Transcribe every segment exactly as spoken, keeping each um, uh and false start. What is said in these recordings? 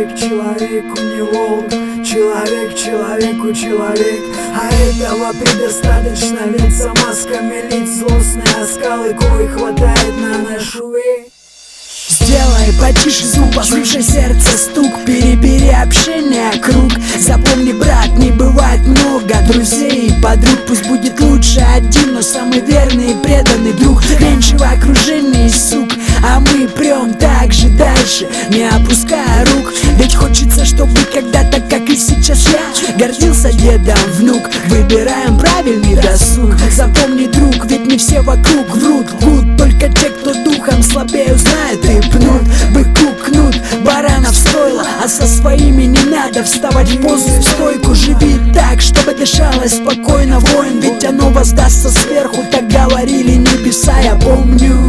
человек, человек у него. Человек, человеку человек, а этого предостаточно. Ведь за масками лиц злостные оскалы, кое хватает на нашу век. Сделай потише звук, послушай сердце стук, перебери общение круг. Запомни, брат, не бывает много друзей и подруг. Пусть будет лучше один, но самый верный и преданный друг. Меньше в окружении сук, а мы прям так же дальше, не опуская рук. Ведь хочется, чтобы когда-то, как и сейчас я, гордился дедом внук. Выбираем правильный досуг. Запомни, друг, ведь не все вокруг врут. Лгут только те, кто духом слабее узнает и пнут. Быку кнут, баранов стоило, а со своими не надо вставать в позу, в стойку. Живи так, чтобы дышалось спокойно, воин, ведь оно воздастся сверху. Так говорили небеса, я помню.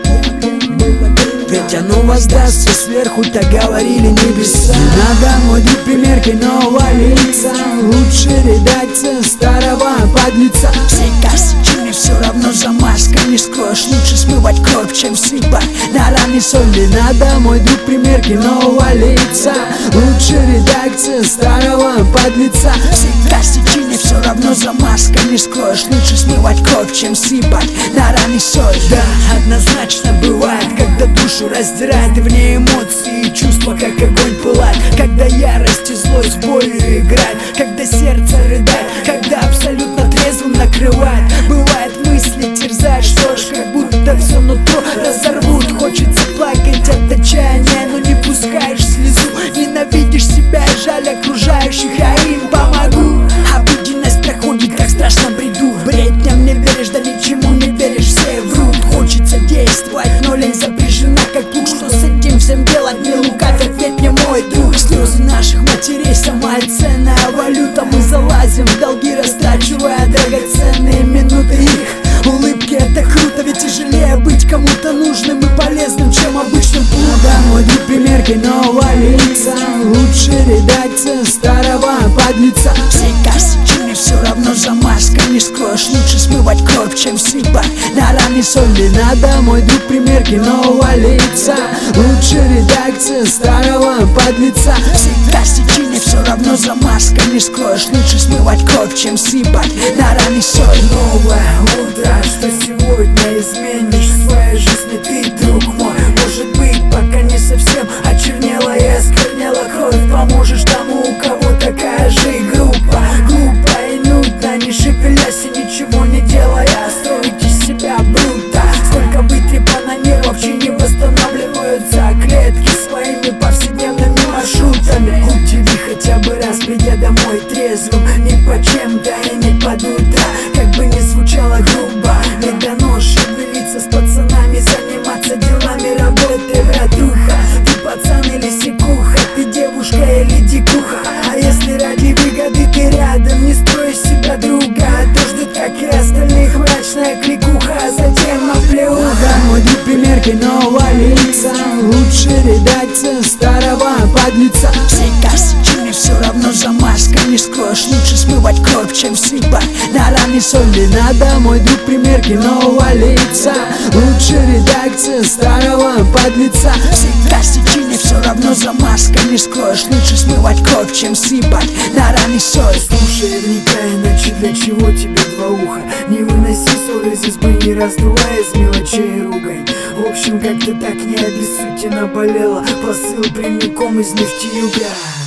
Ведь оно воздастся сверху, так говорили небеса. Не надо, мой друг, примерки нового лица. Лучше редакция старого подлеца. Все косичины все равно за масками скроешь. Лучше смывать кровь, чем сыпать на раны соль. Не надо, мой друг, примерки нового лица. Лучше редакция старого подлеца. Все косичины все равно за масками скроешь. Лучше смывать кровь, чем сыпать на раны соль. Да, однозначно бывает, когда душу раздирает, и в ней эмоции и чувства, как огонь пылает. Когда ярость и злость болью играет, когда сердце рыдает, когда абсолютно трезвым накрывает. Бывает, мысли терзают, что ж, как будто все нутро разорвут. Хочется плакать от отчаяния, но не пускаешь слезу. Ненавидишь себя и жаль окружающих, я им помогу. Обыденность проходит, как в страшном бреду. Бредням не веришь, да ничему не веришь, все врут. Хочется действовать, но лень запряжена как плуг. Что с этим всем делать, не лукавь, ответь мне, мой друг. Слезы наших матерей самая ценная валюта. Мы залазим в долги, растрачивая драгоценные минуты их. Улыбки — это круто, ведь тяжелее быть кому-то нужным и полезным, чем обычным плугом. Да, мой друг, примерки нового лица. Лучше редакция старого подлеца. Все косичины все равно за масками скроешь. Лучше смывать кровь, чем сыпать на раны соль. Не надо, мой друг, примерки нового лица. Лучше редакция старого подлеца. Все косичины все равно за масками скроешь. Лучше смывать кровь, чем сыпать на раны соль. Новое утро, что сегодня изменишь в своей жизни ты, друг мой. Может быть, пока не совсем очернела и осквернела кровь. Поможешь тому, у кого такая же группа. Глупо и нудно, не шевелясь и ничего не делая, строить из себя брута. Сколько вытрепано нервов, чьи не восстанавливаются клетки своими повседневными маршрутами. Удиви хотя бы раз, придя домой трезвым, не по чем-то и не под утро. Как бы ни звучало грубо, не дано шевелиться с пацанами, заниматься делами, работой, братуха. Ты пацан или сикуха, ты девушка или дикуха. А если ради выгоды ты рядом, не строй из себя друга. А то ждет, как и остальных, мрачная кликуха, а затем оплеуха. Да, мой друг, примерки нового лица. Лучше редакция старого подлеца. Все косичины все равно за масками скроешь. Лучше смывать кровь, чем сыпать на раны соль. Не надо, мой друг, примерки нового лица. Лучше редакция старого подлеца. Все косичины все равно за масками скроешь. Лучше смывать кровь, чем сыпать на раны соль. Слушай, вникай, иначе для чего тебе два уха? Не выноси ссоры из избы, не раздувая из мелочей ругань. В общем, как-то так, не обессудьте, наболело. Посыл прямиком из нефтеюга.